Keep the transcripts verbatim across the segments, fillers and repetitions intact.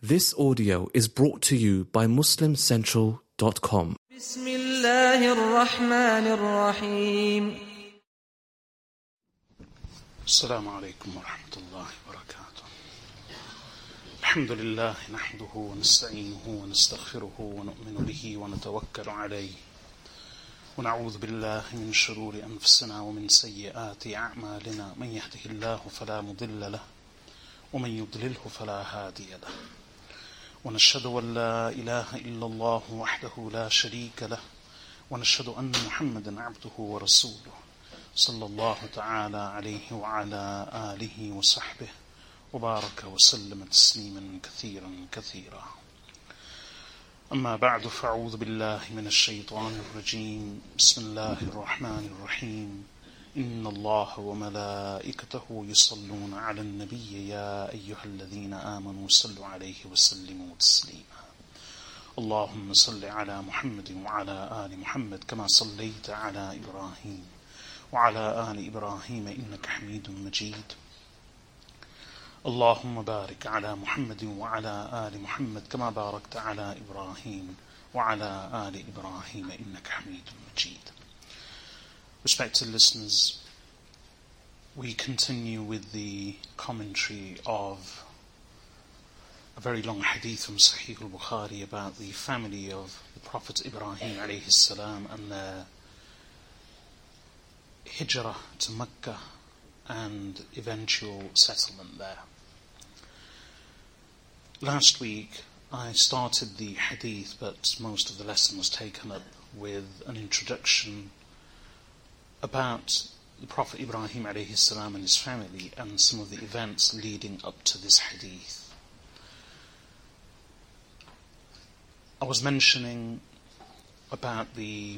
This audio is brought to you by muslim central dot com. بسم الله الرحمن الرحيم. السلام عليكم ورحمة الله وبركاته. الحمد لله نحمده ونستعينه ونستغفره ونؤمن به ونتوكل عليه ونعوذ بالله من شرور أنفسنا ومن سيئات أعمالنا. من يهده الله فلا مضل له ومن يضلله فلا هادي له، ونشهد أن لا إله إلا الله وحده لا شريك له، ونشهد أن محمدا عبده ورسوله صلى الله تعالى عليه وعلى آله وصحبه وبارك وسلم تسليما كثيرا كثيرا. أما بعد، فأعوذ بالله من الشيطان الرجيم. بسم الله الرحمن الرحيم. إن الله وملائكته يصلون على النبي يا أيها الذين آمنوا صلوا عليه وسلموا تسليما. اللهم صل على محمد وعلى آل محمد كما صليت على إبراهيم وعلى آل إبراهيم إنك حميد مجيد. اللهم بارك على محمد وعلى آل محمد كما باركت على إبراهيم وعلى آل إبراهيم إنك حميد مجيد. Respected listeners, we continue with the commentary of a very long hadith from Sahih al-Bukhari about the family of the Prophet Ibrahim alayhi salam and their hijrah to Mecca and eventual settlement there. Last week I started the hadith, but most of the lesson was taken up with an introduction about the Prophet Ibrahim alayhi salam and his family and some of the events leading up to this hadith. I was mentioning about the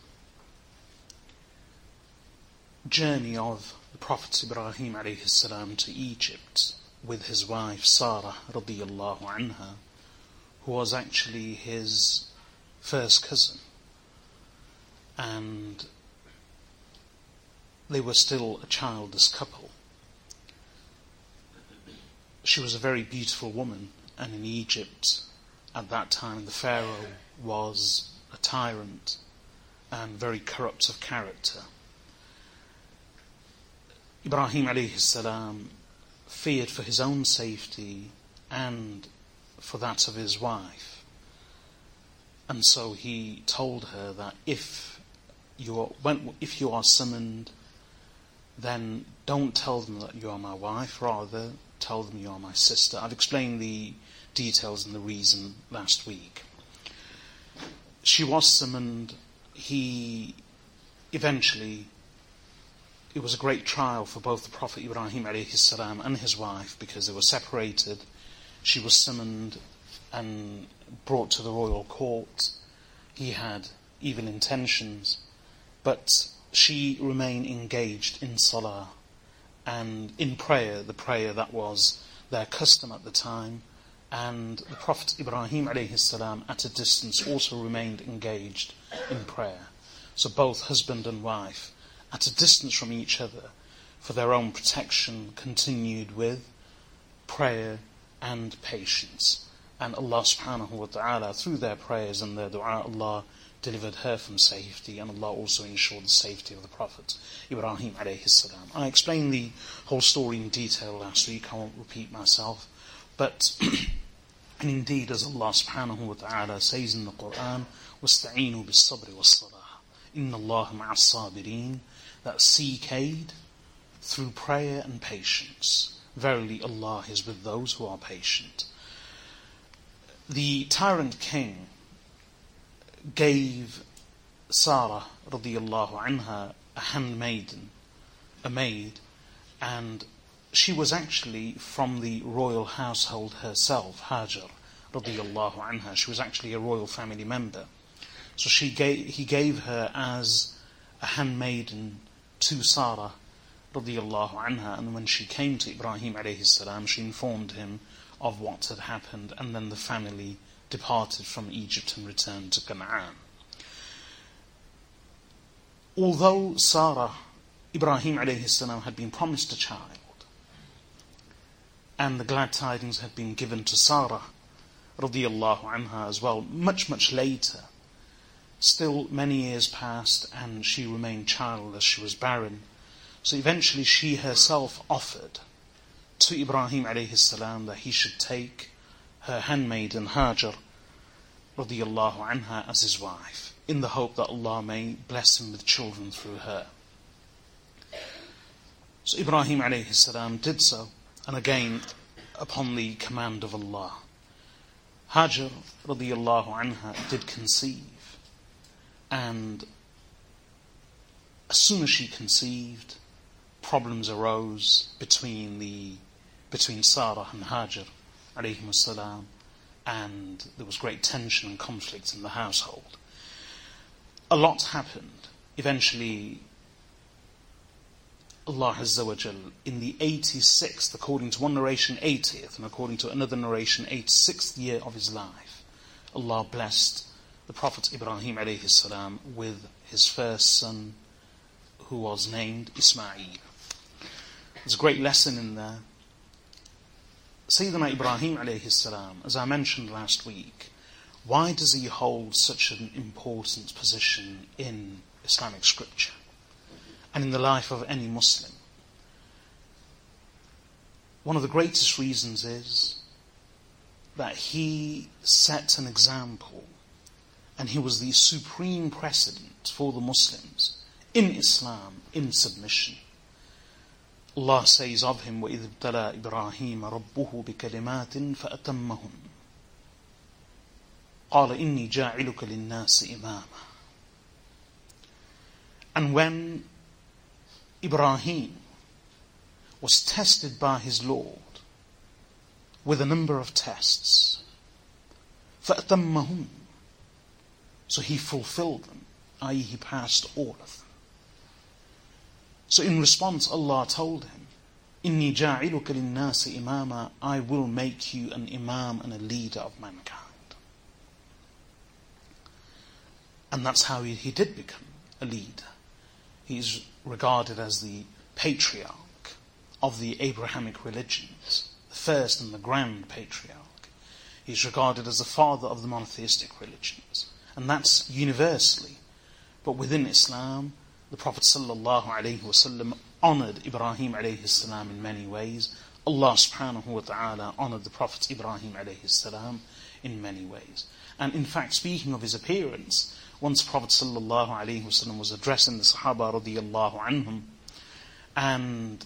journey of the Prophet Ibrahim alayhi salam to Egypt with his wife Sarah radiyallahu anha, who was actually his first cousin, and they were still a childless couple. She was a very beautiful woman, and in Egypt at that time the Pharaoh was a tyrant and very corrupt of character. Ibrahim alayhi salam feared for his own safety and for that of his wife, and so he told her that if you are, when, if you are summoned, then don't tell them that you are my wife, rather tell them you are my sister. I've explained the details and the reason last week. She was summoned. He eventually, it was a great trial for both the Prophet Ibrahim alayhi salam and his wife, because they were separated. She was summoned and brought to the royal court. He had evil intentions, but she remained engaged in salah and in prayer, the prayer that was their custom at the time, and the Prophet Ibrahim alayhi salam at a distance also remained engaged in prayer. So both husband and wife, at a distance from each other, for their own protection, continued with prayer and patience. And Allah subhanahu wa ta'ala, through their prayers and their dua, Allah delivered her from safety, and Allah also ensured the safety of the Prophet Ibrahim alayhi salam. I explained the whole story in detail last week. I won't repeat myself, but and indeed, as Allah subhanahu wa ta'ala says in the Quran, وَاسْتَعِينُوا بِالصَّبْرِ وَالصَّلَاةِ إِنَّ اللَّهَ مَعَ الصَّابِرِينَ, that seek aid through prayer and patience. Verily Allah is with those who are patient. The tyrant king gave Sarah radiyallahu anha a handmaiden, a maid, and she was actually from the royal household herself, Hajar radiyallahu anha. She was actually a royal family member. So she gave, he gave her as a handmaiden to Sarah radiyallahu anha, and when she came to Ibrahim alayhi salam, she informed him of what had happened, and then the family departed from Egypt and returned to Canaan. Although Sarah, Ibrahim alayhi salam, had been promised a child, and the glad tidings had been given to Sarah radiyallahu anha as well, much, much later. Still, many years passed and she remained childless, she was barren. So eventually she herself offered to Ibrahim alayhi salam that he should take her handmaiden Hajar radiyallahu anha as his wife, in the hope that Allah may bless him with children through her. So Ibrahim alayhi salam did so, and again upon the command of Allah. Hajar radiyallahu anha did conceive, and as soon as she conceived, problems arose between the between Sarah and Hajar alayhim salam, and there was great tension and conflict in the household. A lot happened. Eventually, Allah Azza wa Jal, in the eighty-sixth, according to one narration eightieth, and according to another narration eighty-sixth year of his life, Allah blessed the Prophet Ibrahim alayhi salam with his first son, who was named Ismail. There's a great lesson in there. Sayyidina Ibrahim alayhi salam, as I mentioned last week, why does he hold such an important position in Islamic scripture and in the life of any Muslim? One of the greatest reasons is that he set an example, and he was the supreme precedent for the Muslims in Islam, in submission. Allah says of him, وَإِذْ ابْتَلَى إِبْرَاهِيمَ رَبُّهُ بِكَلِمَاتٍ فَأَتَمَّهُنْ قَالَ إِنِّي جَاعِلُكَ لِلنَّاسِ إِمَامًا. And when Ibrahim was tested by his Lord with a number of tests, فَأَتَمَّهُنْ, so he fulfilled them, that is he passed all of them. So in response, Allah told him, إِنِّي جَاعِلُكَ لِلنَّاسِ إِمَامًا, I will make you an imam and a leader of mankind. And that's how he, he did become a leader. He is regarded as the patriarch of the Abrahamic religions, the first and the grand patriarch. He is regarded as the father of the monotheistic religions. And that's universally. But within Islam, the Prophet sallallahu alaihi wasallam honoured Ibrahim alayhi salam in many ways. Allah subhanahu wa ta'ala honoured the Prophet Ibrahim alayhi salam in many ways. And in fact, speaking of his appearance, once Prophet sallallahu alaihi wasallam was addressing the Sahaba radiyallahu anhum, and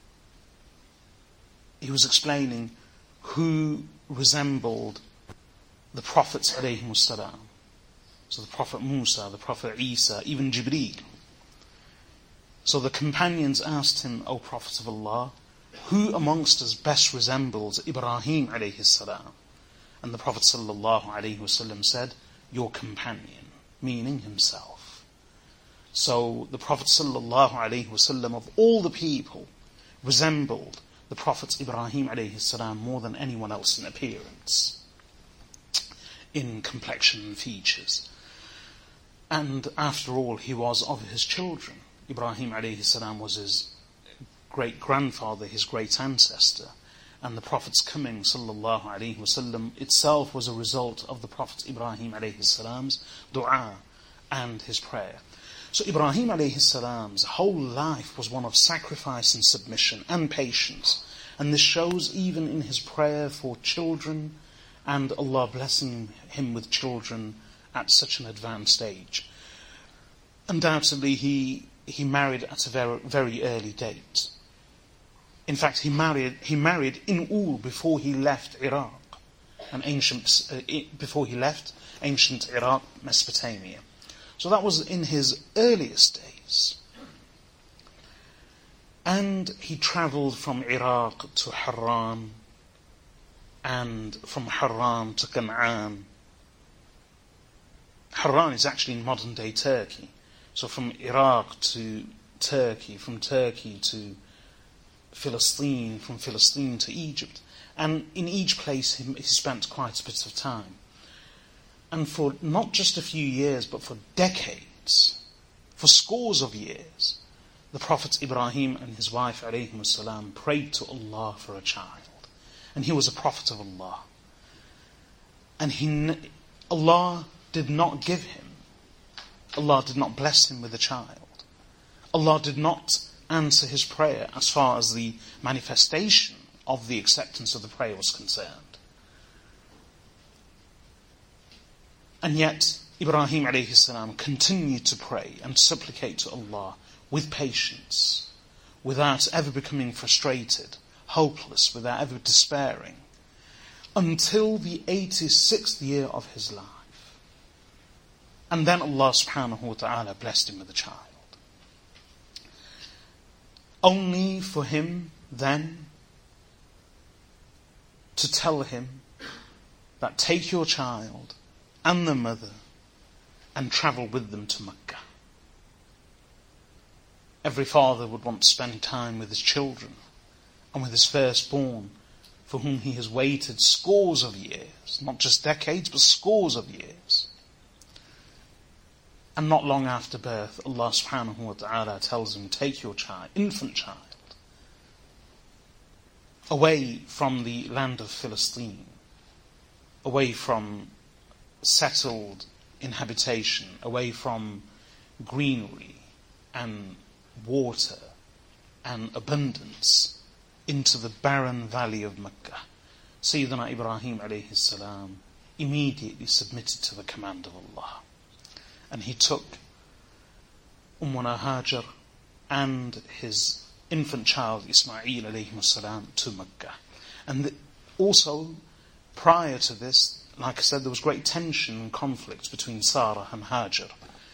he was explaining who resembled the Prophets alayhi salam. So the Prophet Musa, the Prophet Isa, even Jibreel. So the companions asked him, O Prophet of Allah, who amongst us best resembles Ibrahim alayhi salam? And the Prophet sallallahu alayhi wasallam said, your companion, meaning himself. So the Prophet sallallahu alayhi wasallam of all the people resembled the Prophet Ibrahim alayhi salam more than anyone else in appearance, in complexion and features. And after all, he was of his children. Ibrahim alayhi salam was his great-grandfather, his great ancestor. And the Prophet's coming, sallallahu alayhi wasallam, itself was a result of the Prophet Ibrahim alayhi salam's dua and his prayer. So Ibrahim alayhi salam's whole life was one of sacrifice and submission and patience. And this shows even in his prayer for children, and Allah blessing him with children at such an advanced age. Undoubtedly, he he married at a very, very early date. In fact, he married he married in Ul before he left Iraq, an ancient uh, before he left ancient Iraq, Mesopotamia. So that was in his earliest days. And he travelled from Iraq to Haran, and from Haran to Canaan. Haran is actually in modern-day Turkey. So from Iraq to Turkey, from Turkey to Philistine, from Philistine to Egypt. And in each place he, he spent quite a bit of time. And for not just a few years, but for decades, for scores of years, the Prophet Ibrahim and his wife alayhim salam prayed to Allah for a child. And he was a prophet of Allah. And he, Allah did not give him, Allah did not bless him with a child. Allah did not answer his prayer as far as the manifestation of the acceptance of the prayer was concerned. And yet, Ibrahim alayhi salam continued to pray and supplicate to Allah with patience, without ever becoming frustrated, hopeless, without ever despairing, until the eighty-sixth year of his life. And then Allah subhanahu wa ta'ala blessed him with a child. Only for him then to tell him that take your child and the mother and travel with them to Mecca. Every father would want to spend time with his children and with his firstborn, for whom he has waited scores of years, not just decades, but scores of years. And not long after birth, Allah subhanahu wa ta'ala tells him, take your child, infant child, away from the land of Philistine, away from settled inhabitation, away from greenery and water and abundance, into the barren valley of Mecca. Sayyidina Ibrahim alayhi salam immediately submitted to the command of Allah. And he took Ummuna Hajar and his infant child Ismail alayhi salam to Mecca. And the, also, prior to this, like I said, there was great tension and conflict between Sarah and Hajar.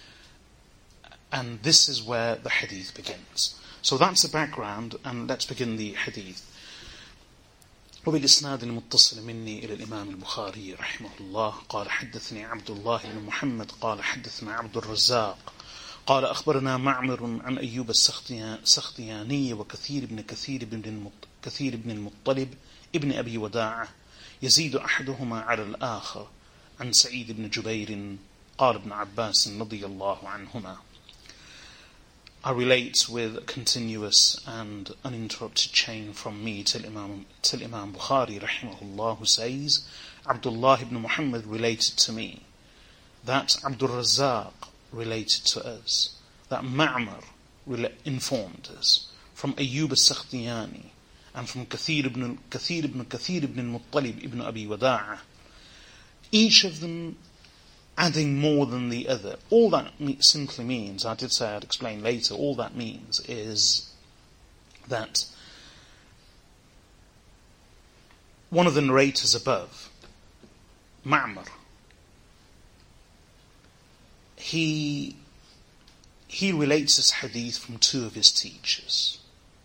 And this is where the hadith begins. So that's the background, and let's begin the hadith. وبالإسناد المتصل مني إلى الإمام البخاري رحمه الله قال حدثني عبد الله بن محمد قال حدثنا عبد الرزاق قال أخبرنا معمر عن أيوب السختياني وكثير بن كثير بن كثير بن المطلب ابن أبي وداعة يزيد أحدهما على الآخر عن سعيد بن جبير قال ابن عباس رضي الله عنهما. I relate with a continuous and uninterrupted chain from me till Imam, till Imam Bukhari rahimahullah, who says, Abdullah ibn Muhammad related to me, that Abdul Razzaq related to us, that Ma'mar informed us, from Ayyub al-Sakhtiyani, and from Kathir ibn Kathir ibn Kathir ibn Muttalib ibn Abi Wada'ah, each of them adding more than the other. All that simply means, I did say I'd explain later, all that means is that one of the narrators above, Ma'mar, he, he relates this hadith from two of his teachers,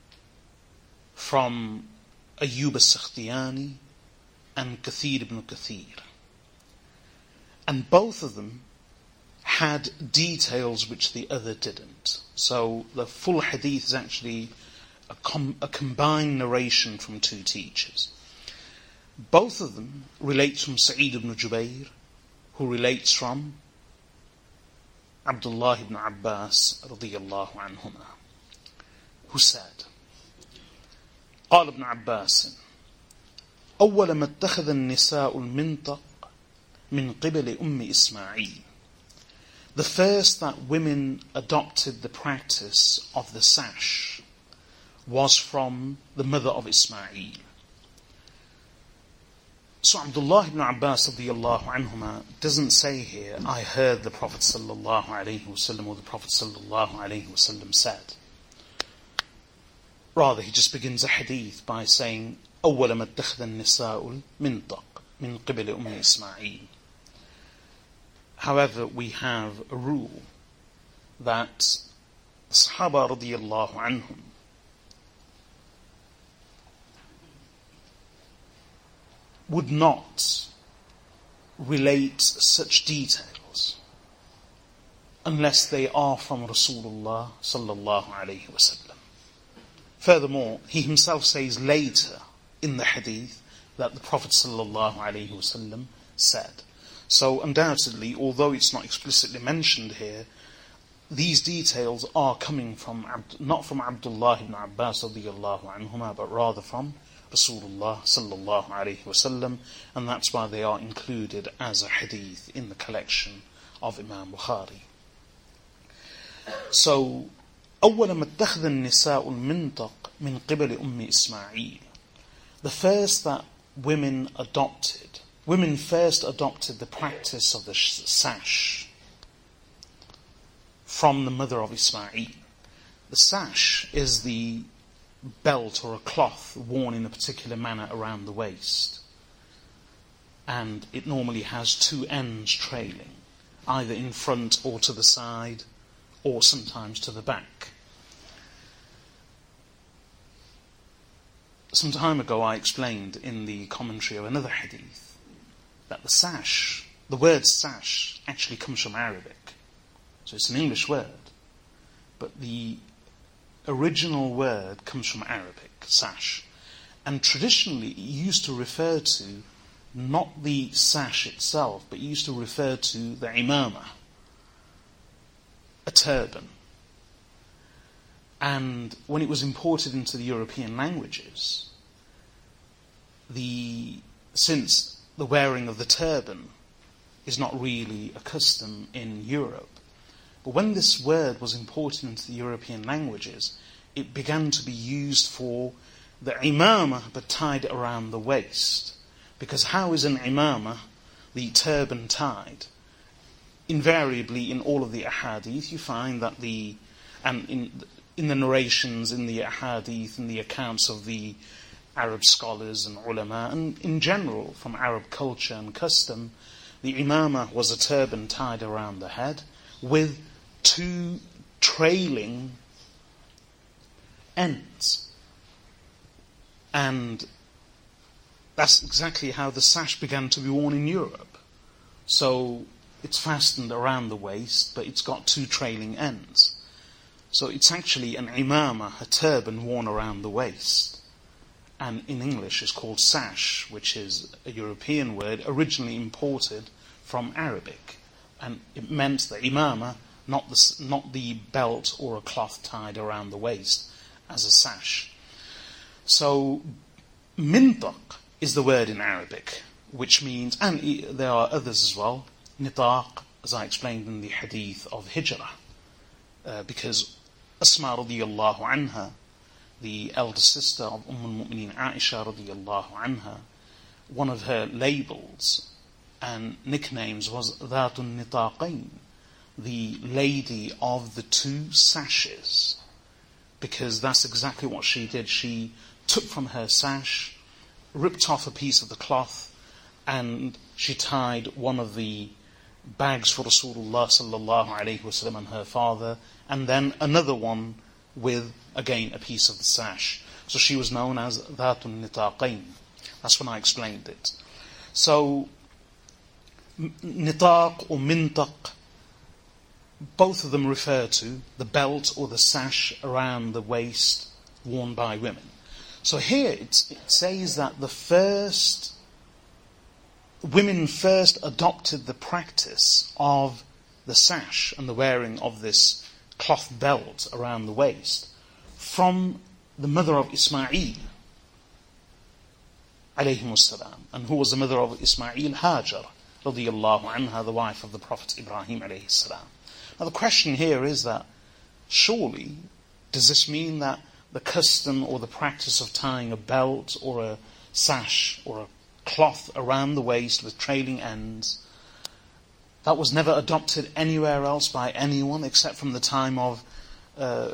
from Ayyub al-Sakhtiyani and Kathir ibn Kathir. And both of them had details which the other didn't. So the full hadith is actually a, com- a combined narration from two teachers. Both of them relate from Sa'id ibn Jubair, who relates from Abdullah ibn Abbas radiyallahu anhuma, who said, قال ابن عباس أول ما اتخذ النساء المنطق من قبل أم إسماعيل. The first that women adopted the practice of the sash was from the mother of Ismail. So Abdullah ibn Abbas radiyallahu anhuma doesn't say here, I heard the Prophet sallallahu alayhi wasallam or the Prophet sallallahu alayhi wasallam said. Rather, he just begins a hadith by saying, أول ما اتخذ النساء المنطق من قبل أم إسماعيل. However, we have a rule that the Sahaba radiyallahu anhum would not relate such details unless they are from Rasulullah sallallahu alayhi wasallam. Furthermore, he himself says later in the hadith that the Prophet sallallahu alayhi wasallam said. So undoubtedly, although it's not explicitly mentioned here, these details are coming from, not from Abdullah ibn Abbas radiyallahu anhuma, but rather from Rasulullah sallallahu alayhi wasallam, and that's why they are included as a hadith in the collection of Imam Bukhari. So, أول ما اتخذ النساء المنطق من قبل أم إسماعيل. The first that women adopted, women first adopted the practice of the sash from the mother of Ismail. The sash is the belt or a cloth worn in a particular manner around the waist. And it normally has two ends trailing, either in front or to the side, or sometimes to the back. Some time ago I explained in the commentary of another hadith that the sash, the word sash, actually comes from Arabic. So it's an English word, but the original word comes from Arabic, sash. And traditionally it used to refer to not the sash itself, but it used to refer to the imama, a turban. And when it was imported into the European languages, the since the wearing of the turban is not really a custom in Europe, but when this word was imported into the European languages, it began to be used for the imama but tied around the waist. Because how is an imama, the turban, tied? Invariably in all of the ahadith you find that the, and in in the narrations, in the ahadith, in the accounts of the Arab scholars and ulama, and in general from Arab culture and custom, the imama was a turban tied around the head with two trailing ends. And that's exactly how the sash began to be worn in Europe. So it's fastened around the waist, but it's got two trailing ends. So it's actually an imama, a turban worn around the waist. And in English it's called sash, which is a European word originally imported from Arabic. And it meant the imama, not the, not the belt or a cloth tied around the waist as a sash. So mintaq is the word in Arabic, which means, and there are others as well, nitaq, as I explained in the hadith of Hijrah, uh, because Asma radiyallahu anha, the elder sister of Umm al-Mu'mineen Aisha radiyallahu anha, one of her labels and nicknames was Dhatun Nitaqain, the lady of the two sashes, because that's exactly what she did. She took from her sash, ripped off a piece of the cloth, and she tied one of the bags for Rasulullah sallallahu alayhi wasallam and her father, and then another one with, again, a piece of the sash. So she was known as Dhatun Nitaqain. That's when I explained it. So, nitaq or mintaq, both of them refer to the belt or the sash around the waist worn by women. So here it's, it says that the first, women first adopted the practice of the sash and the wearing of this cloth belt around the waist from the mother of Ismail, alayhimus salam, and who was the mother of Ismail? Hajar, radiyallahu anha, the wife of the Prophet Ibrahim alayhi salam. Now the question here is that, surely, does this mean that the custom or the practice of tying a belt or a sash or a cloth around the waist with trailing ends, that was never adopted anywhere else by anyone except from the time of uh,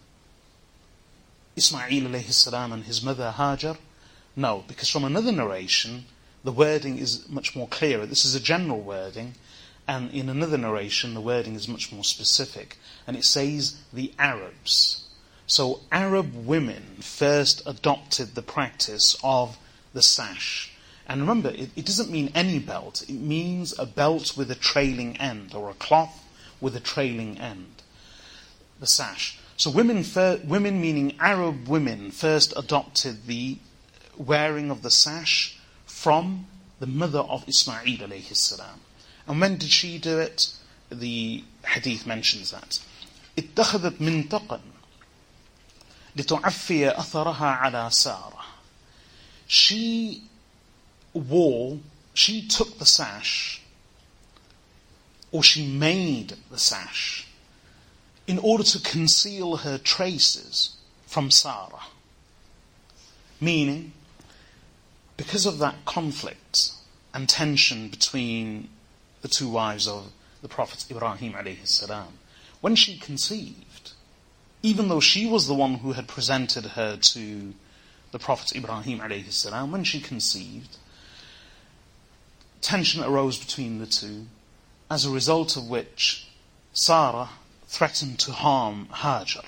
Ismail alayhi salam and his mother Hajar? No, because from another narration, the wording is much more clearer. This is a general wording, and in another narration, the wording is much more specific. And it says, the Arabs. So Arab women first adopted the practice of the sash. And remember, it, it doesn't mean any belt. It means a belt with a trailing end, or a cloth with a trailing end. The sash. So women, fir- women meaning Arab women, first adopted the wearing of the sash from the mother of Ismail alayhi salam. And when did she do it? The hadith mentions that. اتخذت منطقا لتعفي أثرها على سارة. she wore, she took the sash, or she made the sash, in order to conceal her traces from Sarah. Meaning, because of that conflict and tension between the two wives of the Prophet Ibrahim alayhi salam, when she conceived, even though she was the one who had presented her to the Prophet Ibrahim alayhi salam, when she conceived, tension arose between the two, as a result of which Sarah threatened to harm Hajar.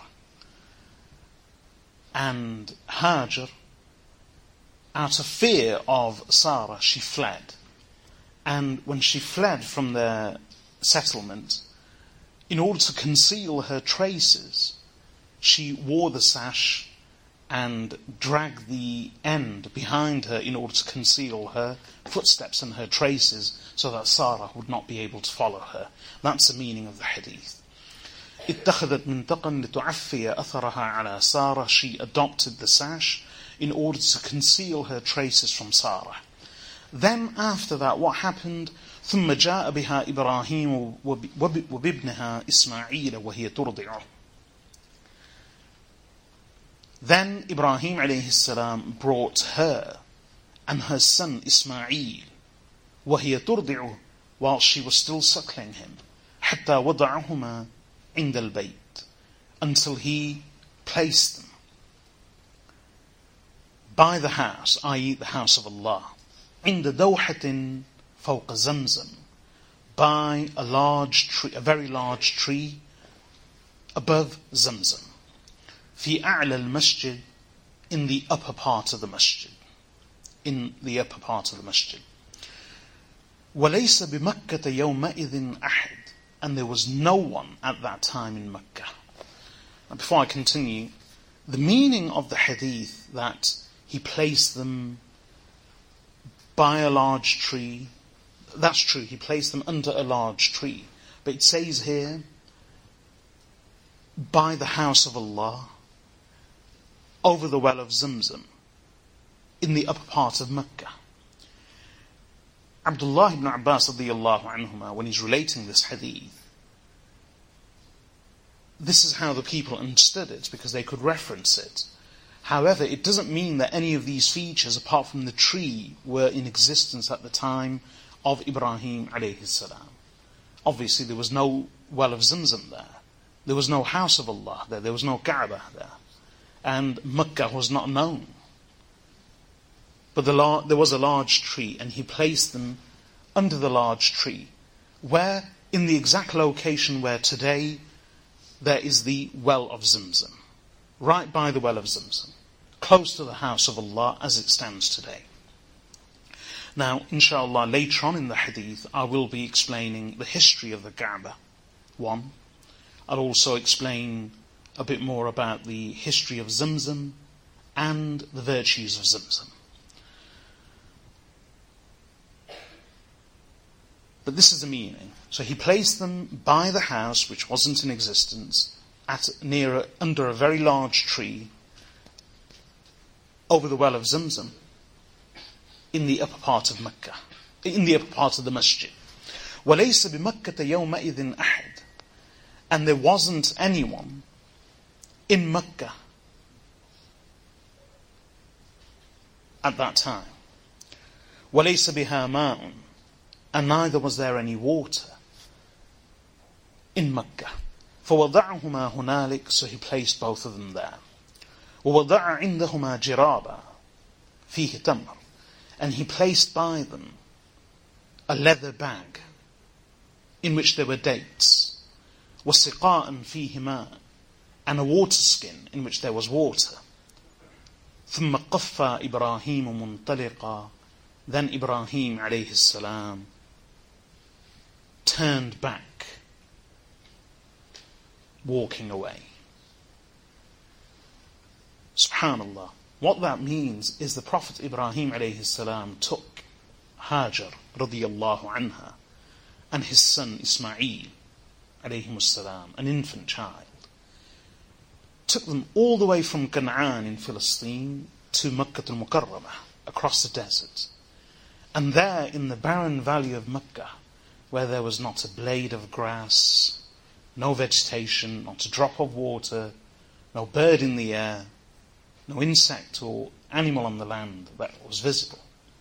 And Hajar, out of fear of Sarah, she fled. And when she fled from their settlement, in order to conceal her traces, she wore the sash and dragged the end behind her in order to conceal her footsteps and her traces, so that Sarah would not be able to follow her. That's the meaning of the hadith. اتخذت منطقا لتعفي أثرها على Sarah. She adopted the sash in order to conceal her traces from Sarah. Then after that, what happened? ثم جاء بها إبراهيم وبابنها إسماعيل وهي ترضعه. Then Ibrahim alayhi salam brought her and her son Ismail, وهي ترضعه, while she was still suckling him, حتى وضعهما عند البيت, until he placed them by the house, that is the house of Allah, عند دوحة فوق زمزم, by a large tree, a very large tree above Zamzam. في أعلى المسجد, in the upper part of the masjid, in the upper part of the masjid. وليس بمكة يومئذ أحد, and there was no one at that time in Mecca. Now, before I continue, the meaning of the hadith that he placed them by a large tree, that's true, he placed them under a large tree. But it says here, by the house of Allah, over the well of Zamzam, in the upper part of Mecca. Abdullah ibn Abbas radiyallahu anhuma, when he's relating this hadith, this is how the people understood it, because they could reference it. However, it doesn't mean that any of these features, apart from the tree, were in existence at the time of Ibrahim alayhi salam. Obviously, there was no well of Zamzam there. There was no house of Allah there. There was no Kaaba there. And Mecca was not known. But the lar- there was a large tree, and he placed them under the large tree, where, in the exact location where today there is the well of Zamzam, right by the well of Zamzam, close to the house of Allah as it stands today. Now, inshallah, later on in the hadith, I will be explaining the history of the Kaaba. One, I'll also explain a bit more about the history of Zamzam and the virtues of Zamzam. But this is the meaning. So he placed them by the house, which wasn't in existence, at near a, under a very large tree, over the well of Zamzam, in the upper part of Mecca, in the upper part of the masjid. وَلَيْسَ بِمَكَّةَ يَوْمَئِذٍ أَحَدٍ, and there wasn't anyone in Mecca at that time. وَلَيْسَ بِهَا مَاءٌ, and neither was there any water in Mecca. فَوَضَعْهُمَا هُنَالِكَ, so he placed both of them there. وَوَضَعَ عِنْدَهُمَا جِرَابًا فِيهِ تَمْرٌ, and he placed by them a leather bag in which there were dates. وَسِقَاءً فِيهِ مَاءٌ, and a water skin in which there was water. ثُمَّ قَفَّى إِبْرَاهِيمُ مُنْطَلِقًا, then Ibrahim alayhi salam turned back, walking away. Subhanallah. What that means is the Prophet Ibrahim alayhi salam took Hajar radiyallahu anha and his son Ismail alayhi salam, an infant child, took them all the way from Canaan in Palestine to Makkah al-Mukarramah, across the desert. And there in the barren valley of Mecca, where there was not a blade of grass, no vegetation, not a drop of water, no bird in the air, no insect or animal on the land that was visible.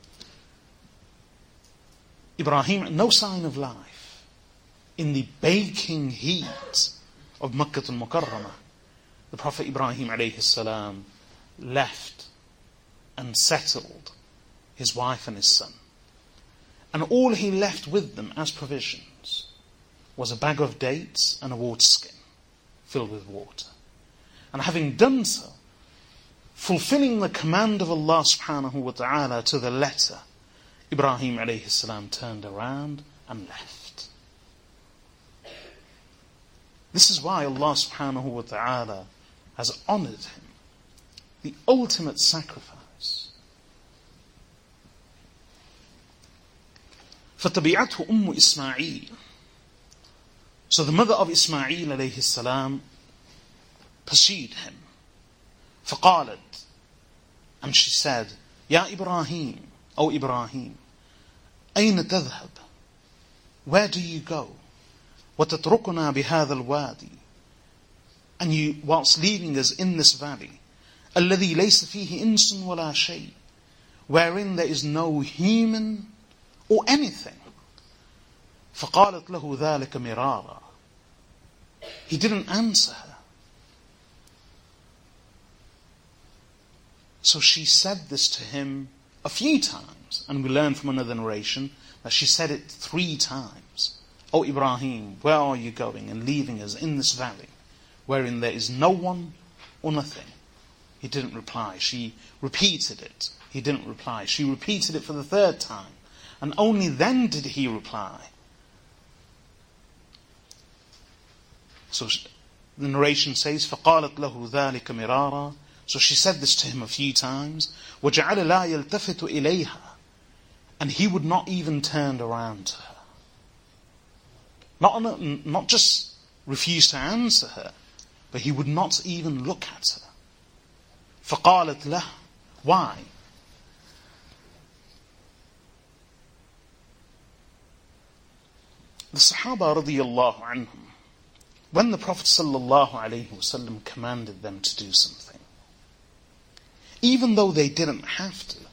Ibrahim, no sign of life. In the baking heat of Makkah al-Mukarramah, the Prophet Ibrahim alayhi salam left and settled his wife and his son. And all he left with them as provisions was a bag of dates and a water skin filled with water. And having done so, fulfilling the command of Allah subhanahu wa ta'ala to the letter, Ibrahim alayhi salam turned around and left. This is why Allah subhanahu wa ta'ala has honoured him, the ultimate sacrifice. فَتَبِعَتْهُ أُمُّ إِسْمَاعِيلَ. So the mother of Ismail alayhi salam pursued him. فَقَالَتْ, and she said, Ya Ibrahim, O Ibrahim, أين تذهب? Where do you go? وتتركنا بهذا الوادي, and you, whilst leaving us in this valley, الذي ليس فيه إنس ولا شيء, wherein there is no human or anything. فقالت له ذلك مرارا. He didn't answer her. So she said this to him a few times, and we learn from another narration that she said it three times. O Ibrahim, where are you going and leaving us in this valley, wherein there is no one or nothing? He didn't reply. She repeated it. He didn't reply. She repeated it for the third time, and only then did he reply. So the narration says, فَقَالَتْ لَهُ ذَلِكَ مِرَارًا. So she said this to him a few times. وَجَعَلَ لَا يَلْتَفِتُ إِلَيْهَا. And he would not even turn around to her. Not, not just refuse to answer her, but he would not even look at her. فَقَالَتْ لَهُ. Why? The Sahaba radiyallahu anhum, when the Prophet sallallahu alayhi wasallam commanded them to do something, even though they didn't have to,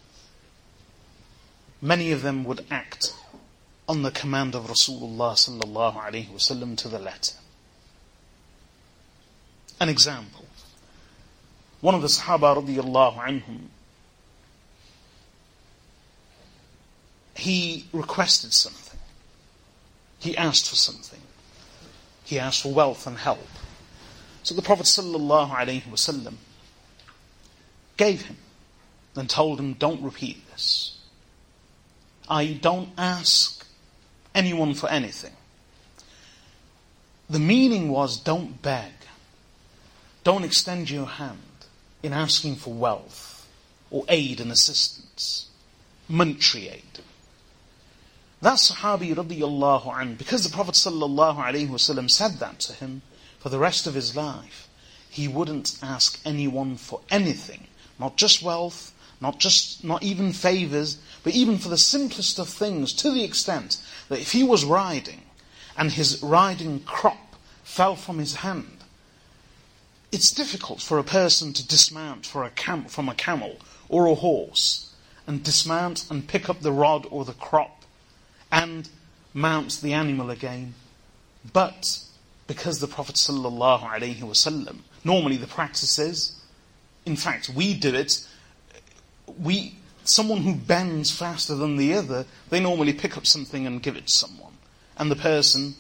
many of them would act on the command of Rasulullah sallallahu alayhi wasallam to the letter. An example. One of the Sahaba radiyallahu anhum, he requested something. He asked for something. He asked for wealth and help. So the Prophet sallallahu alayhi wasallam gave him, then told him, don't repeat this. I don't ask anyone for anything. The meaning was, don't beg. Don't extend your hand in asking for wealth or aid and assistance, monetary aid. That Sahabi radiyallahu anhu, because the Prophet sallallahu alayhi wasallam said that to him, for the rest of his life, he wouldn't ask anyone for anything, not just wealth, not just, not even favors, but even for the simplest of things, to the extent that if he was riding and his riding crop fell from his hand, it's difficult for a person to dismount for a cam- from a camel or a horse and dismount and pick up the rod or the crop and mount the animal again. But because the Prophet sallallahu alaihi wasallam, normally the practice is, in fact we do it, we someone who bends faster than the other, they normally pick up something and give it to someone. And the person,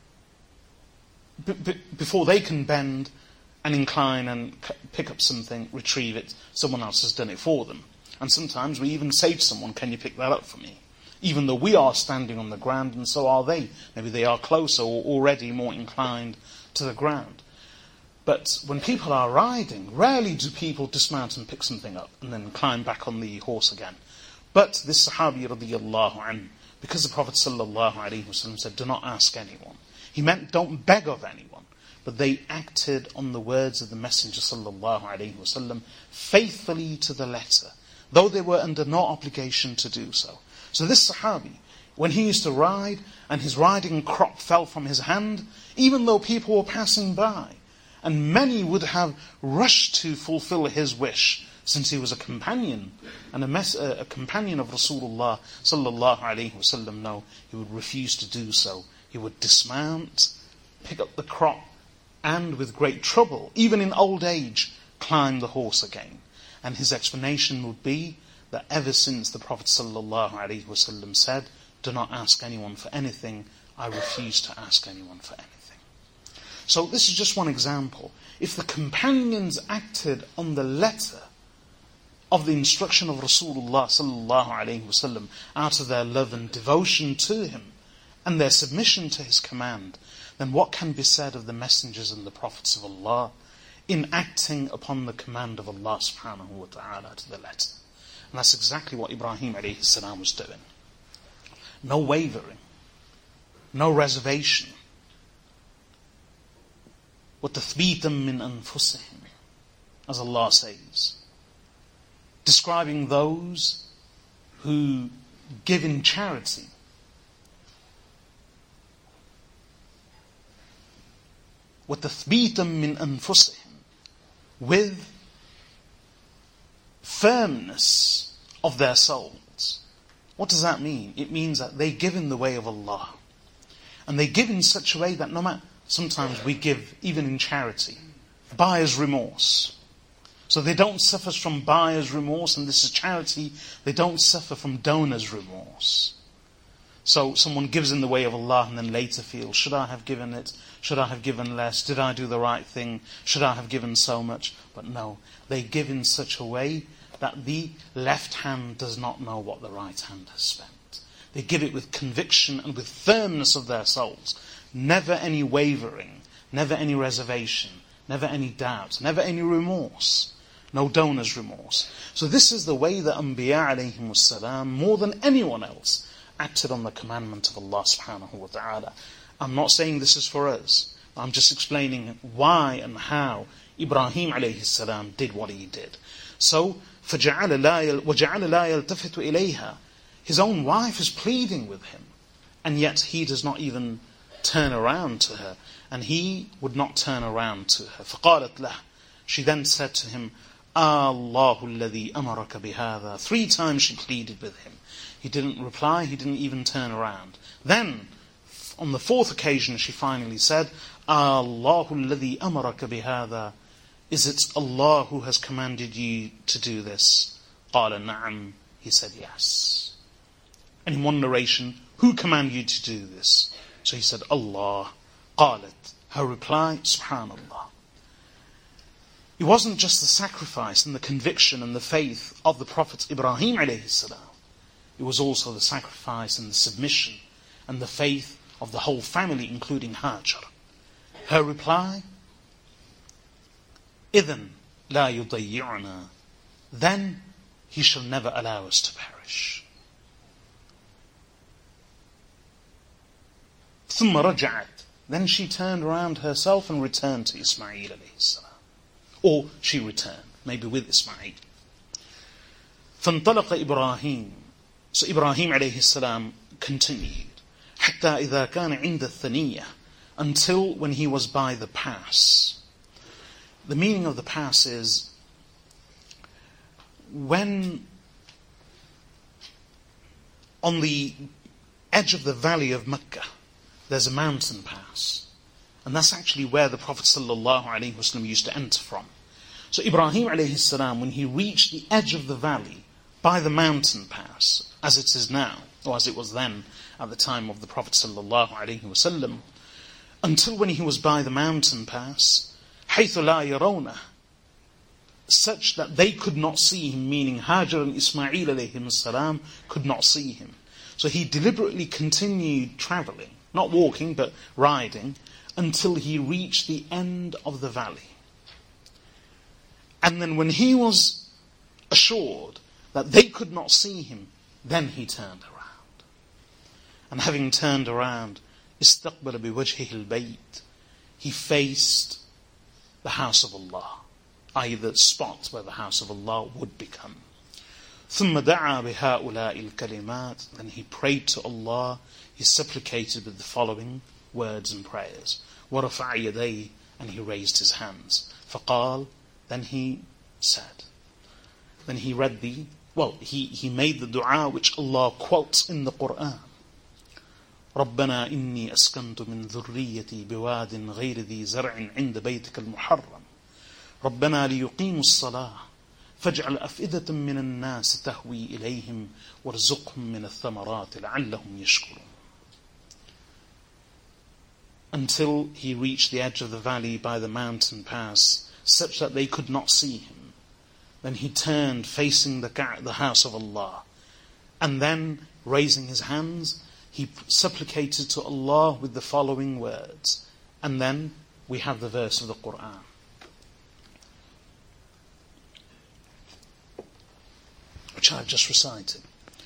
b- b- before they can bend and incline and c- pick up something, retrieve it, someone else has done it for them. And sometimes we even say to someone, can you pick that up for me? Even though we are standing on the ground and so are they. Maybe they are closer or already more inclined to the ground. But when people are riding, rarely do people dismount and pick something up and then climb back on the horse again. But this Sahabi radiyallahu anhu, because the Prophet sallallahu alaihi wasallam said, do not ask anyone. He meant don't beg of anyone. But they acted on the words of the Messenger sallallahu alaihi wasallam faithfully to the letter. though they were under no obligation to do so. So this Sahabi, when he used to ride and his riding crop fell from his hand, even though people were passing by, and many would have rushed to fulfill his wish, since he was a companion and a, mes- a companion of Rasulullah sallallahu alaihi wasallam, no, he would refuse to do so. He would dismount, pick up the crop, and with great trouble, even in old age, climb the horse again. And his explanation would be that ever since the Prophet sallallahu alaihi wasallam said, "Do not ask anyone for anything," I refuse to ask anyone for anything. So this is just one example. If the companions acted on the letter of the instruction of Rasulullah sallallahu alaihi wasallam out of their love and devotion to him and their submission to his command, then what can be said of the messengers and the prophets of Allah in acting upon the command of Allah subhanahu wa ta'ala to the letter? And that's exactly what Ibrahim alayhi salam was doing. No wavering, no reservation. وَتَثْبِيتًا مِّنْ أَنفُسِهِمْ, as Allah says, describing those who give in charity. وَتَثْبِيتًا مِّنْ أَنفُسِهِمْ, with firmness of their souls. What does that mean? It means that they give in the way of Allah. And they give in such a way that no matter, sometimes we give even in charity, buyer's remorse. So they don't suffer from buyer's remorse, and this is charity. They don't suffer from donor's remorse. So someone gives in the way of Allah and then later feels, should I have given it? Should I have given less? Did I do the right thing? Should I have given so much? But no, they give in such a way that the left hand does not know what the right hand has spent. They give it with conviction and with firmness of their souls. Never any wavering, never any reservation, never any doubt, never any remorse. No donor's remorse. So this is the way that Anbiya alayhim wassalam, more than anyone else, acted on the commandment of Allah subhanahu wa ta'ala. I'm not saying this is for us. I'm just explaining why and how Ibrahim alayhi salam did what he did. So, فَجَعَلَ لَا وَجَعَلَ لَا يَلْتَفِتُ إِلَيْهَا. His own wife is pleading with him, and yet he does not even turn around to her, and he would not turn around to her. فَقَالَتْ لَهُ. She then said to him, اللَّهُ الَّذِي أَمَرَكَ بِهَذَا. Three times she pleaded with him. He didn't reply, he didn't even turn around. Then, on the fourth occasion, she finally said, اللَّهُ الَّذِي أَمَرَكَ بِهَذَا. Is it Allah who has commanded you to do this? قَالَ نَعَمْ. He said yes. And in one narration, who commanded you to do this? So he said, Allah. قالت. Her reply, Subhanallah. It wasn't just the sacrifice and the conviction and the faith of the Prophet Ibrahim alayhi salam. It was also the sacrifice and the submission and the faith of the whole family, including Hajar. Her reply, إِذًا لَا يُضَيِّعُنَا. Then he shall never allow us to perish. ثُمَّ رَجَعَتْ. Then she turned around herself and returned to Ismail alayhi salam. Or she returned, maybe with Ismail. فَانْطَلَقَ إِبْرَاهِيمُ. So Ibrahim alayhi salam continued. حَتَّى إِذَا كَانَ عِنْدَ الثَّنِيَّةِ. Until when he was by the pass. The meaning of the pass is, when on the edge of the valley of Mecca, there's a mountain pass. And that's actually where the Prophet ﷺ used to enter from. So Ibrahim alayhi salam, when he reached the edge of the valley by the mountain pass, as it is now, or as it was then at the time of the Prophet ﷺ, until when he was by the mountain pass, حَيْثُ لَا يَرَوْنَهُ, such that they could not see him, meaning Hajar and Ismail alayhim salam could not see him. So he deliberately continued travelling, not walking but riding, until he reached the end of the valley. And then when he was assured that they could not see him, then he turned around. And having turned around, استقبل بوجهه البيت, he faced the house of Allah, that is the spot where the house of Allah would become. ثم دعا بهؤلاء الكلمات. Then he prayed to Allah, he supplicated with the following words and prayers. ورفع يديه, and he raised his hands. فقال, then he said. Then he read the, well, he, he made the dua which Allah quotes in the Quran. ربنا إني أسكنت من ذريتي بواد غير ذي زرع عند بيتك المحرم ربنا ليقيموا الصلاة فاجعل أفئدة من الناس تهوي إليهم وارزقهم من الثمرات لعلهم يشكرون. Until he reached the edge of the valley by the mountain pass, such that they could not see him. Then he turned facing the, the house of Allah. And then, raising his hands, he supplicated to Allah with the following words. And then we have the verse of the Quran. Which I've just recited.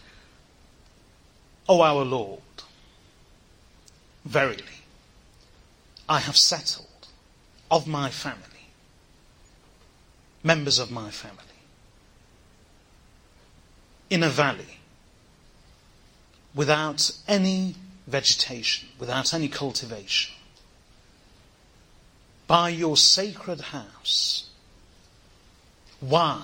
O our Lord, verily, I have settled of my family, members of my family, in a valley, without any vegetation, without any cultivation, by your sacred house. Why?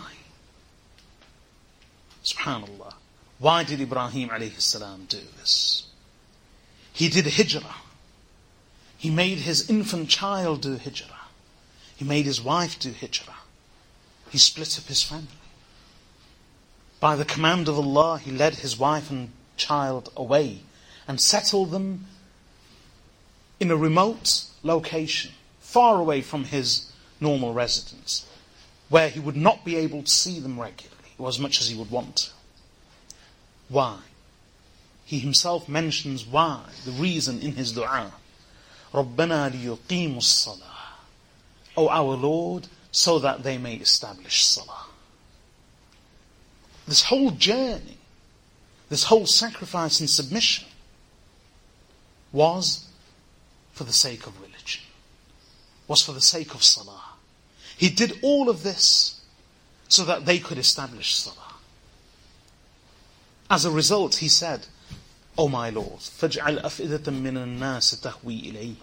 Subhanallah. Why did Ibrahim alayhi salam do this? He did hijrah. He made his infant child do hijrah. He made his wife do hijrah. He split up his family. By the command of Allah, he led his wife and child away and settled them in a remote location, far away from his normal residence, where he would not be able to see them regularly, or as much as he would want to. Why? He himself mentions why, the reason in his dua. رَبَّنَا لِيُقِيمُوا الصَّلَاةِ. O our Lord, so that they may establish salah. This whole journey, this whole sacrifice and submission was for the sake of religion, was for the sake of salah. He did all of this so that they could establish salah. As a result, he said, O my Lord, فَاجْعَلْ أَفْئِدَةً مِّنَ النَّاسِ تَهْوِي إِلَيْهِمْ.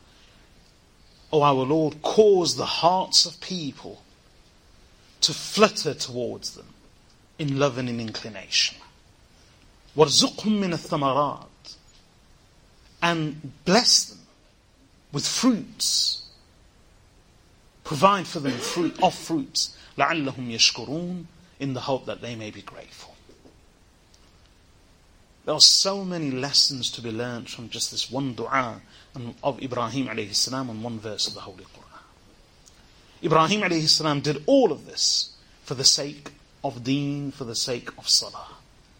O our Lord, cause the hearts of people to flutter towards them in love and in inclination. وَارْزُقْهُمْ مِنَ الثَّمَرَاتِ. And bless them with fruits. Provide for them fruit of fruits. لَعَلَّهُمْ يَشْكُرُونَ. In the hope that they may be grateful. There are so many lessons to be learned from just this one dua of Ibrahim alayhi salam and one verse of the Holy Quran. Ibrahim alayhi salam did all of this for the sake of deen, for the sake of salah.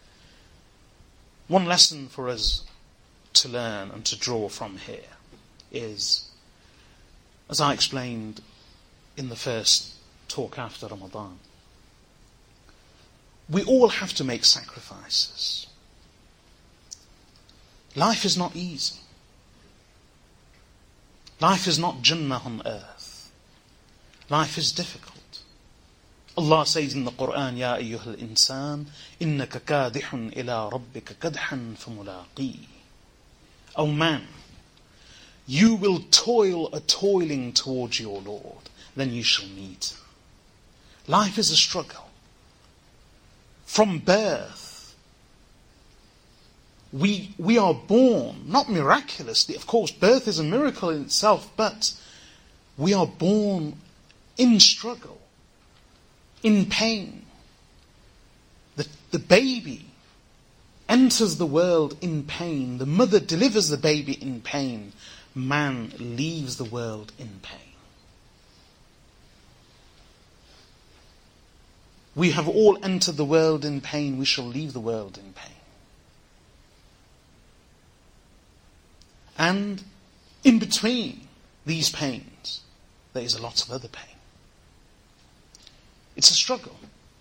One lesson for us to learn and to draw from here is, as I explained in the first talk after Ramadan, we all have to make sacrifices. Life is not easy. Life is not Jannah on earth. Life is difficult. Allah says in the Quran, Ya ayyuhal insan, innaka kadihun ila rabbika kadhan famulaqi. O man, you will toil a toiling towards your Lord, then you shall meet him. Life is a struggle. From birth, We we are born, not miraculously, of course, birth is a miracle in itself, but we are born in struggle, in pain. The, the baby enters the world in pain. The mother delivers the baby in pain. Man leaves the world in pain. We have all entered the world in pain. We shall leave the world in pain. And in between these pains, there is a lot of other pain. It's a struggle.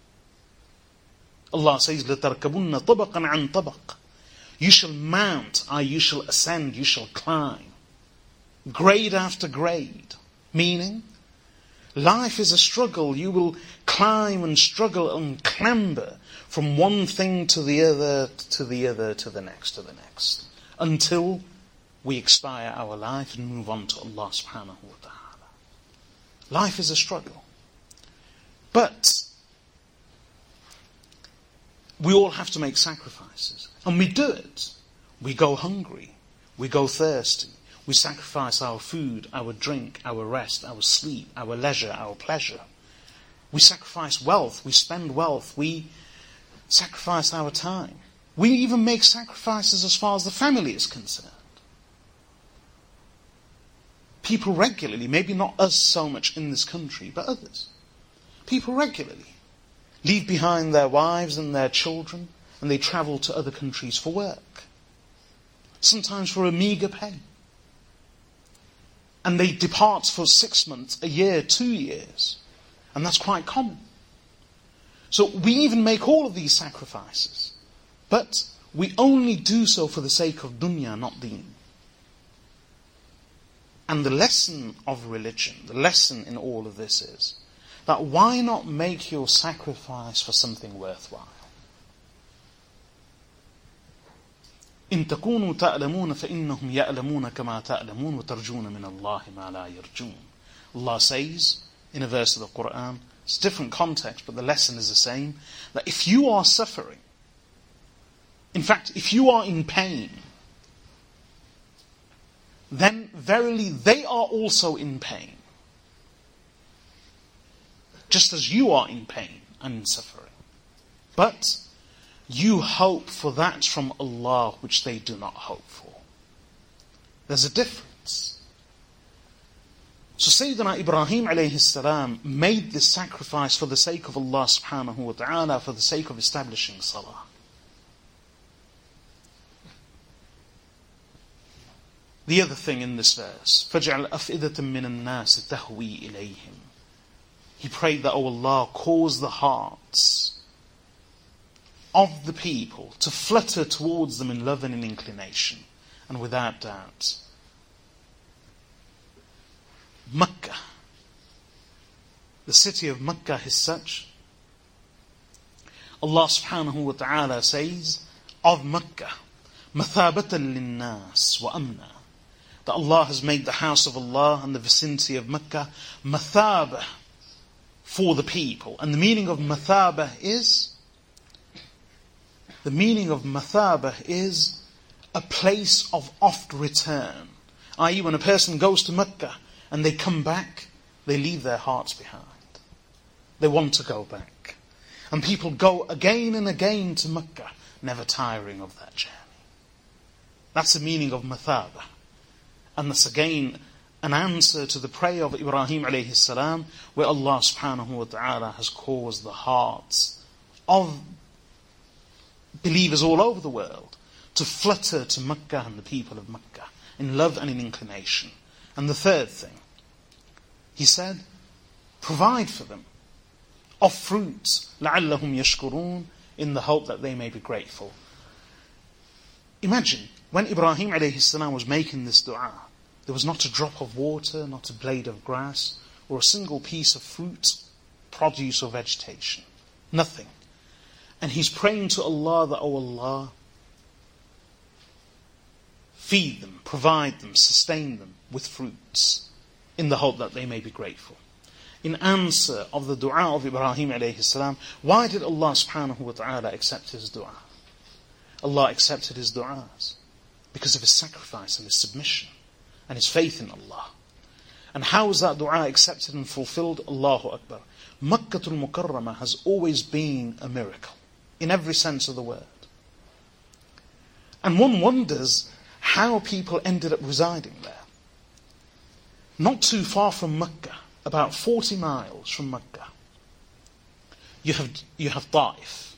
Allah says, لَتَرْكَبُنَّ طَبَقًا عَنْ طَبَقٍ. You shall mount, i.e. you shall ascend, you shall climb. Grade after grade. Meaning, life is a struggle. You will climb and struggle and clamber from one thing to the other, to the other, to the next, to the next, until we expire our life and move on to Allah subhanahu wa ta'ala. Life is a struggle. But we all have to make sacrifices. And we do it. We go hungry. We go thirsty. We sacrifice our food, our drink, our rest, our sleep, our leisure, our pleasure. We sacrifice wealth. We spend wealth. We sacrifice our time. We even make sacrifices as far as the family is concerned. People regularly, maybe not us so much in this country, but others, people regularly leave behind their wives and their children, and they travel to other countries for work, sometimes for a meagre pay. And they depart for six months, a year, two years, and that's quite common. So we even make all of these sacrifices, but we only do so for the sake of dunya, not deen. And the lesson of religion, the lesson in all of this is that why not make your sacrifice for something worthwhile? إن تكونوا تألمون فإنهم يألمون كما تألمون وترجون من الله ما لا يرجون. Allah says in a verse of the Quran, it's a different context, but the lesson is the same, that if you are suffering, in fact, if you are in pain, then verily they are also in pain. Just as you are in pain and in suffering. But you hope for that from Allah which they do not hope for. There's a difference. So Sayyidina Ibrahim alayhi salam made this sacrifice for the sake of Allah subhanahu wa ta'ala, for the sake of establishing salah. The other thing in this verse, فَجْعَلْ أَفْئِدَةً مِّنَ النَّاسِ تَهْوِي إِلَيْهِمْ. He prayed that, O Allah, cause the hearts of the people to flutter towards them in love and in inclination. And without doubt, Makkah, the city of Makkah is such. Allah subhanahu wa ta'ala says of Makkah, مَثَابَةً لِلنَّاسِ وَأَمْنًا, that Allah has made the house of Allah and the vicinity of Makkah mathaba, for the people. And the meaning of mathaba is, the meaning of mathaba is a place of oft return. that is, when a person goes to Makkah and they come back, they leave their hearts behind. They want to go back. And people go again and again to Makkah, never tiring of that journey. That's the meaning of mathaba. And that's again an answer to the prayer of Ibrahim alayhi salam, where Allah subhanahu wa ta'ala has caused the hearts of believers all over the world to flutter to Makkah and the people of Makkah in love and in inclination. And the third thing, he said, provide for them of fruits, لَعَلَّهُمْ يَشْكُرُونَ, in the hope that they may be grateful. Imagine, when Ibrahim alayhi salam was making this dua, there was not a drop of water, not a blade of grass, or a single piece of fruit, produce or vegetation. Nothing. And he's praying to Allah that, O Allah, feed them, provide them, sustain them with fruits, in the hope that they may be grateful. In answer of the dua of Ibrahim alayhi salam, why did Allah subhanahu wa ta'ala accept his dua? Allah accepted his du'as because of his sacrifice and his submission and his faith in Allah. And how was that dua accepted and fulfilled? Allahu Akbar. Makkatul Mukarramah has always been a miracle in every sense of the word. And one wonders how people ended up residing there. Not too far from Makkah, about forty miles from Makkah, you have you have Taif.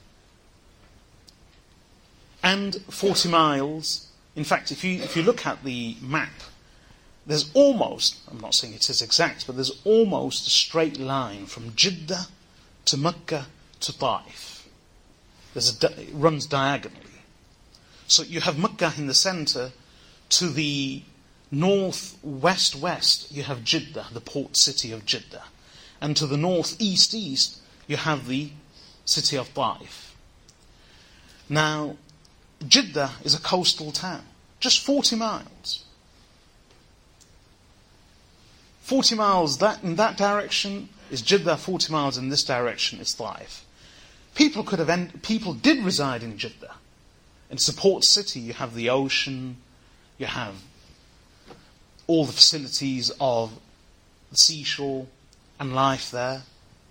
And forty miles, in fact, if you if you look at the map, there's almost, I'm not saying it is exact, but there's almost a straight line from Jeddah to Makkah to Taif. There's a, it runs diagonally. So you have Makkah in the center. To the north-west-west, you have Jeddah, the port city of Jeddah. And to the north-east-east, you have the city of Taif. Now, Jeddah is a coastal town, just forty miles. forty miles that in that direction is Jeddah, forty miles in this direction is Taif. People could have end, people did reside in Jeddah. It's a port city. You have the ocean, you have all the facilities of the seashore and life there.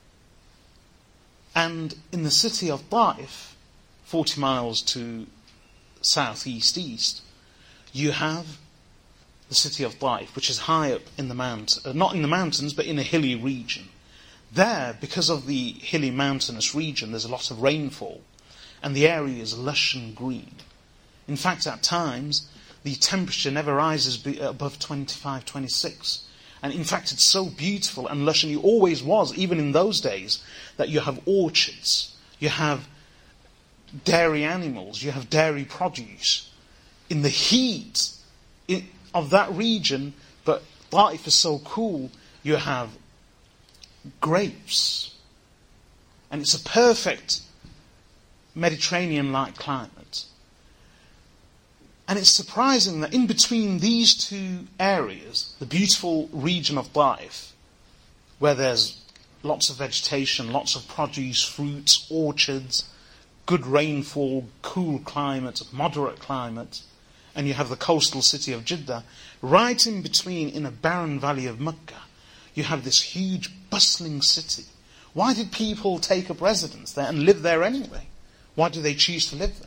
And in the city of Taif, forty miles to southeast east, you have the city of Taif, which is high up in the mount, uh, not in the mountains, but in a hilly region. There, because of the hilly mountainous region, there's a lot of rainfall, and the area is lush and green. In fact, at times, the temperature never rises be above twenty-five, twenty-six. And in fact, it's so beautiful and lush, and it always was, even in those days, that you have orchards, you have dairy animals, you have dairy produce. In the heat in, of that region, but Taif is so cool, you have grapes. And it's a perfect Mediterranean-like climate. And it's surprising that in between these two areas, the beautiful region of Taif, where there's lots of vegetation, lots of produce, fruits, orchards, good rainfall, cool climate, moderate climate, and you have the coastal city of Jeddah, right in between, in a barren valley of Mecca, you have this huge bustling city. Why did people take up residence there and live there anyway? Why do they choose to live there?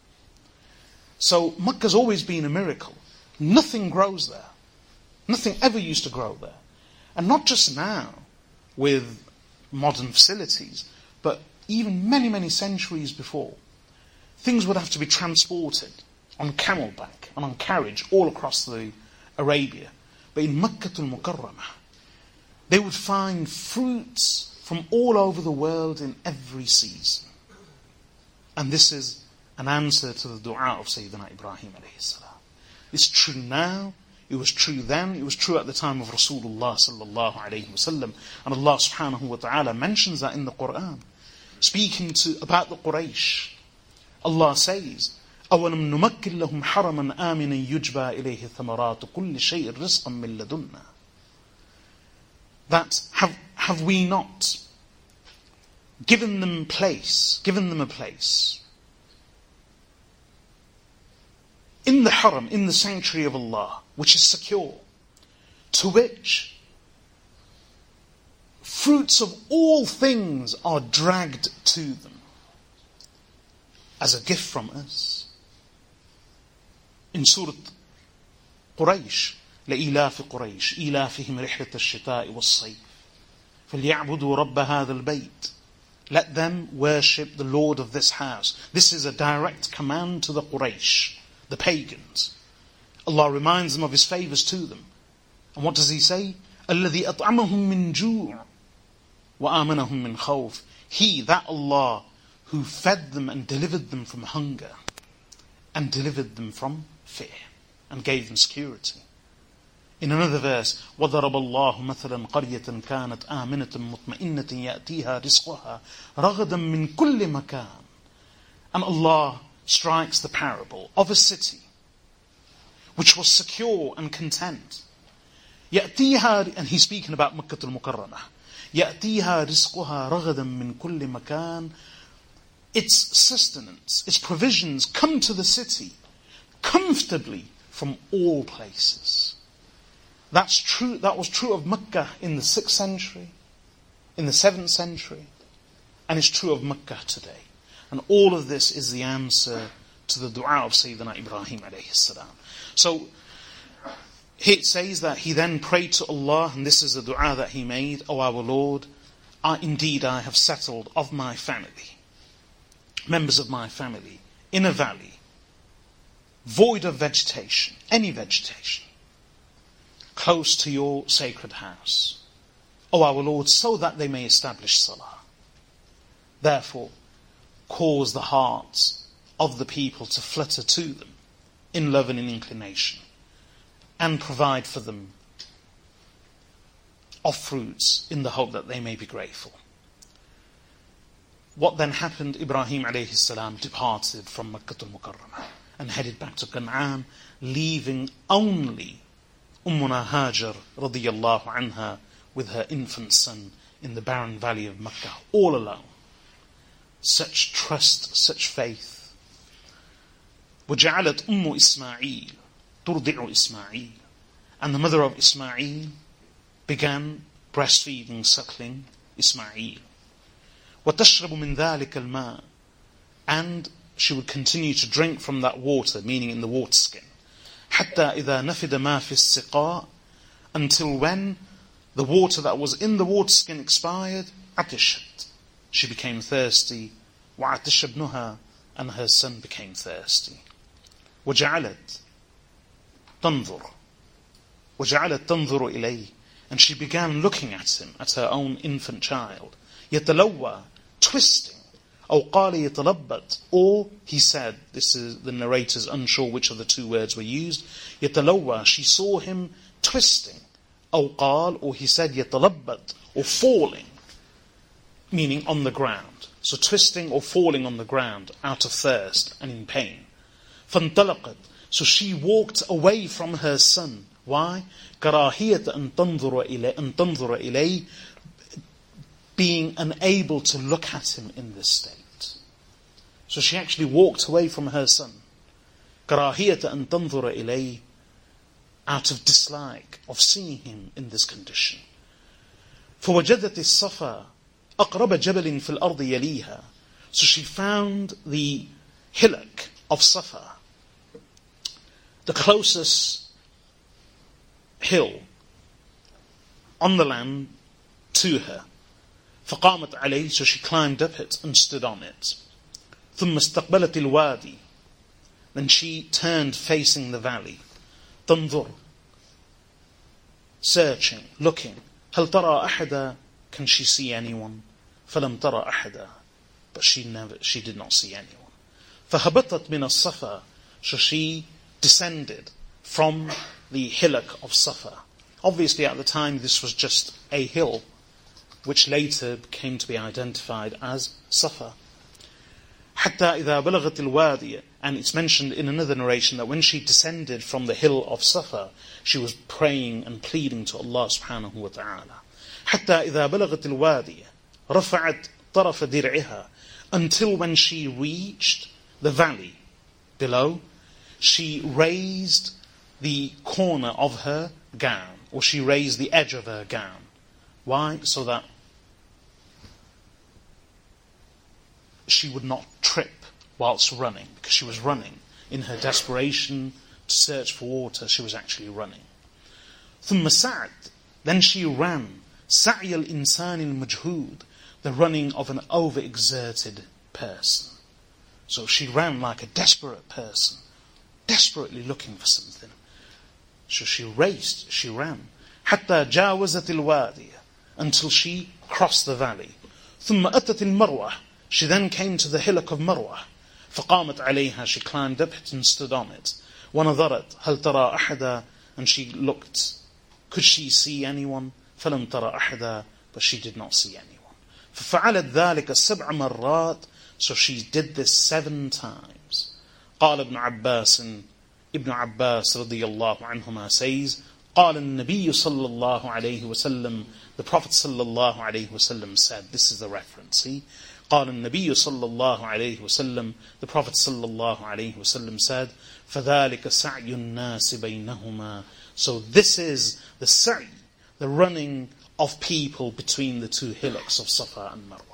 So Mecca's always been a miracle. Nothing grows there. Nothing ever used to grow there. And not just now with modern facilities, but even many, many centuries before. Things would have to be transported on camelback and on carriage all across the Arabia. But in Makkah al-Mukarramah, they would find fruits from all over the world in every season. And this is an answer to the dua of Sayyidina Ibrahim alayhi salam. It's true now, it was true then, it was true at the time of Rasulullah sallallahu alayhi wasallam. And Allah subhanahu wa ta'ala mentions that in the Quran. Speaking to about the Quraysh, Allah says, أَوَلَمْ نُمَكِّنْ لَهُمْ حَرَمًا آمِنًا يُجْبَى إِلَيْهِ ثَمَرَاتُ كُلِّ شَيْءٍ رِزْقًا مِنْ لَدُنَّا. That have, have we not given them place, given them a place in the haram, in the sanctuary of Allah, which is secure, to which fruits of all things are dragged to them as a gift from us. In Surah Quraysh, لإلاف قريش إلافهم رحلة الشتاء والصيف فليعبدوا رب هذا البيت. Let them worship the Lord of this house. This is a direct command to the Quraysh, the pagans. Allah reminds them of His favours to them. And what does He say? الذي أطعمهم من جوع وآمنهم من خوف. He, that Allah, who fed them and delivered them from hunger and delivered them from fear and gave them security. In another verse, وَضَرَبَ اللَّهُ مَثَلًا قَرْيَةً كَانَتْ آمِنَةً مُطْمَئِنَّةً يَأْتِيهَا رِزْقُهَا رَغَدًا مِنْ كُلِّ مَكَانٍ. And Allah strikes the parable of a city which was secure and content. يَأْتِيهَا, and He's speaking about Makkah al-Mukarramah. يَأْتِيهَا رِزْقُهَا رَغَدًا مِنْ كُلِّ مَكَانٍ. Its sustenance, its provisions come to the city comfortably from all places. That's true. That was true of Mecca in the sixth century, in the seventh century, and it's true of Mecca today. And all of this is the answer to the dua of Sayyidina Ibrahim alayhi salam. So it says that he then prayed to Allah, and this is the dua that he made: O our Lord, I, indeed I have settled of my family, members of my family, in a valley, void of vegetation, any vegetation, close to your sacred house, O our Lord, so that they may establish salah. Therefore, cause the hearts of the people to flutter to them in love and in inclination, and provide for them of fruits in the hope that they may be grateful. what then happened, Ibrahim alayhi salam departed from Makkah al-Mukarramah and headed back to Canaan, leaving only Ummuna Hajar radiyallahu anha with her infant son in the barren valley of Makkah, all alone. Such trust, such faith. وَجَعَلَتْ أُمُّ إِسْمَاعِيلَ تُرْضِعُ إِسْمَاعِيلَ. And the mother of Ismail began breastfeeding, suckling Ismail. وَتَشْرَبُ مِنْ ذَلِكَ الْمَاءِ. And she would continue to drink from that water, meaning in the water skin. حَتَّى إِذَا نَفِدَ مَا فِي السِّقَاءِ. Until when the water that was in the water skin expired, عَطِشَت. She became thirsty. وَعَطِشَ ابْنُهَا. And her son became thirsty. وَجَعَلَتْ تَنْظُرُ وَجَعَلَتْ تَنْظُرُ إِلَيْهِ. And she began looking at him, at her own infant child. يَتَلَوَّى, twisting. أو قال يتلبط, or he said, this is the narrator's unsure which of the two words were used, يتلوى, she saw him twisting. أو قال, or he said يتلبط, or falling, meaning on the ground. So twisting or falling on the ground out of thirst and in pain. فانطلقت, so she walked away from her son. Why? كراهية أن تنظر إليه, أن تنظر إليه, being unable to look at him in this state. So she actually walked away from her son. كراهية أن تنظر إليه, out of dislike of seeing him in this condition. فوجدت الصفا أقرب جبل في الأرض يليها. So she found the hillock of Safa, the closest hill on the land to her. فقامت عليه, so she climbed up it and stood on it. ثم استقبلت الوادي, then she turned facing the valley. تنظر, searching, looking. هل ترى أحدا, can she see anyone? فلم ترى أحدا, but she never, she did not see anyone. فهبطت من الصفا, so she descended from the hillock of Safa. Obviously at the time this was just a hill, which later came to be identified as Safa. حتى إذا بلغت الوادي, and it's mentioned in another narration that when she descended from the hill of Safa, she was praying and pleading to Allah subhanahu wa ta'ala. حتى إذا بلغت الوادي رفعت طرف درعها, until when she reached the valley below, she raised the corner of her gown, or she raised the edge of her gown. Why? So that she would not trip whilst running, because she was running. In her desperation to search for water, she was actually running. ثم سعد, then she ran. سعي الإنسان المجهود, the running of an overexerted person. So she ran like a desperate person, desperately looking for something. So she raced, she ran. حتى جاوزت الوادي, until she crossed the valley. ثم أتت المروة, she then came to the hillock of Marwa. فقامت عليها, she climbed up it and stood on it. ونظرت هل ترى أحدا, and she looked, could she see anyone? فلم ترى أحدا, but she did not see anyone. ففعلت ذلك سبع مرات, so she did this seven times. قال ابن عباس, Ibn Abbas رضي الله عنهما says, قال النبي صلى الله عليه وسلم, the Prophet صلى الله عليه وسلم said, this is the reference, see? قال النبي صلى الله عليه وسلم, the Prophet صلى الله عليه وسلم said, فذلك سعي الناس بينهما. So this is the sa'i, the running of people between the two hillocks of Safa and Marwa.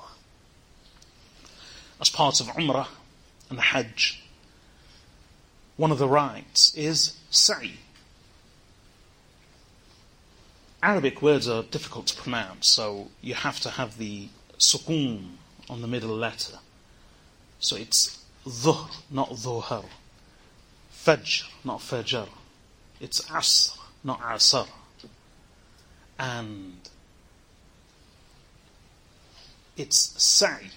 As part of Umrah and the Hajj, one of the rites is sa'i. Arabic words are difficult to pronounce, so you have to have the sukoon on the middle letter. So it's dhuhr, not dhuhr. Fajr, not fajr. It's asr, not asr. And it's sa'i.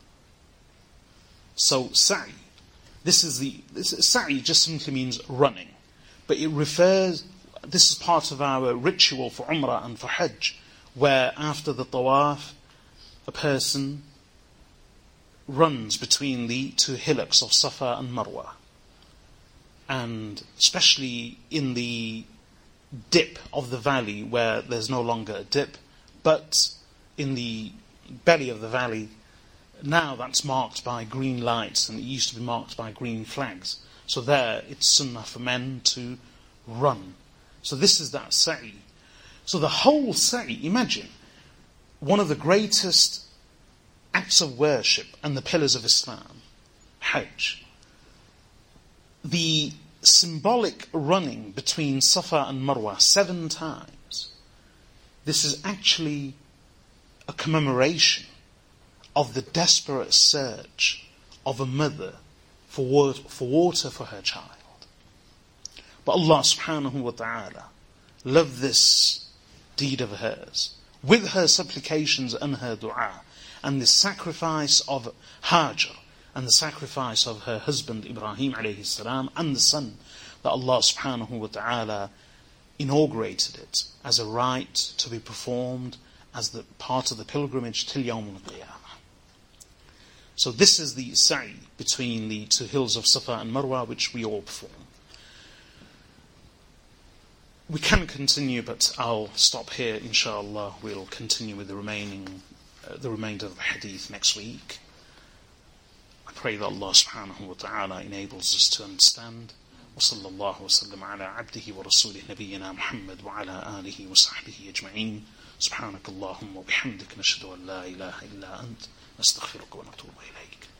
So sa'i, this is the this sa'i just simply means running, but it refers. This is part of our ritual for Umrah and for Hajj, where after the tawaf, a person runs between the two hillocks of Safa and Marwa. And especially in the dip of the valley where there's no longer a dip, but in the belly of the valley, now that's marked by green lights, and it used to be marked by green flags. So there it's sunnah for men to run. So this is that sa'i. So the whole sa'i, imagine, one of the greatest acts of worship and the pillars of Islam, Hajj. The symbolic running between Safa and Marwa seven times, this is actually a commemoration of the desperate search of a mother for water for, water for her child. But Allah subhanahu wa ta'ala loved this deed of hers, with her supplications and her dua, and the sacrifice of Hajar, and the sacrifice of her husband Ibrahim alayhi salam, and the son, that Allah subhanahu wa ta'ala inaugurated it as a rite to be performed as the part of the pilgrimage till Yawm al-Qiyamah. So this is the sa'i between the two hills of Safa and Marwa, which we all perform. We can continue, but I'll stop here, inshallah. We'll continue with the remaining, uh, the remainder of the hadith next week. I pray that Allah subhanahu wa ta'ala enables us to understand. وصلى الله وسلم على عبده ورسوله نبينا محمد وعلى آله وصحبه أجمعين. سبحانك اللهم وبحمدك نشهد أن لا إله إلا أنت نستغفرك ونتوب إليك.